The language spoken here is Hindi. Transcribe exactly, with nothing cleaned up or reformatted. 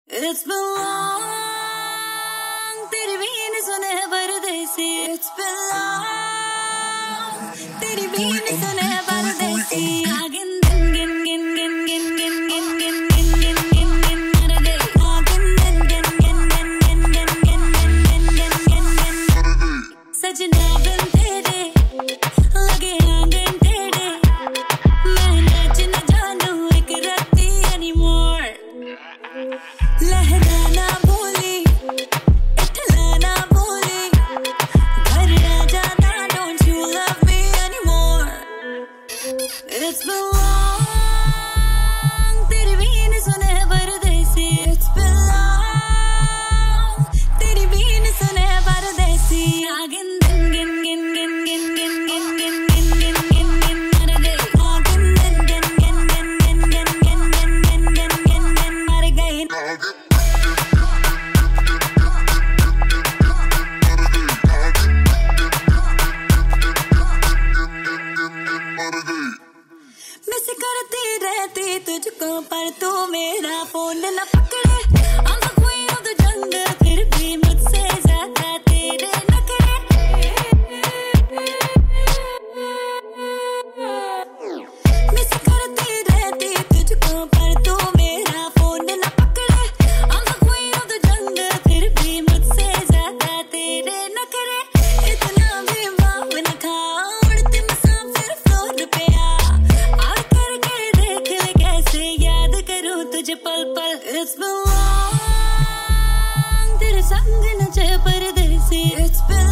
It's been long, तेरी बीन सुने परदेसी. It's been long, तेरी बीन सुने परदेसी. Agin gin gin gin gin gin gin gin gin gin gin gin gin मर गई. Agin gin gin gin gin gin gin gin gin gin gin gin gin सजना बिन तेरे लगे आंगन टेढ़े. मैं नाच न जानू एक रत्ती anymore. लहराना बोली इठलाना बोली घर आ जाना. Don't you love me anymore? It's been long, तेरी बीन सुने परदेसी. It's been long, तेरी बीन सुने परदेसी. Agin gin gin gin gin gin gin gin gin gin gin gin gin मर गई. Agin gin gin gin gin gin gin gin gin gin gin gin gin मर गई. मिस करती रहती तुझको पर तू मेरा फोन न पकड़े. I'm the queen of the jungle फिर भी मुझसे ज्यादा तेरे नखरे. मिस करती रहती तुझको पर तू मेरा फोन न पकड़े. I'm the queen of the jungle फिर भी मुझसे ज्यादा तेरे नखरे. इतना भी भाव न खाओ उड़ती मुसाफिर फ्लोर पे आ. और करके देख ले कैसे याद करूं तुझे पल पल. It's been long, तेरे संग नचे परदेसी. It's been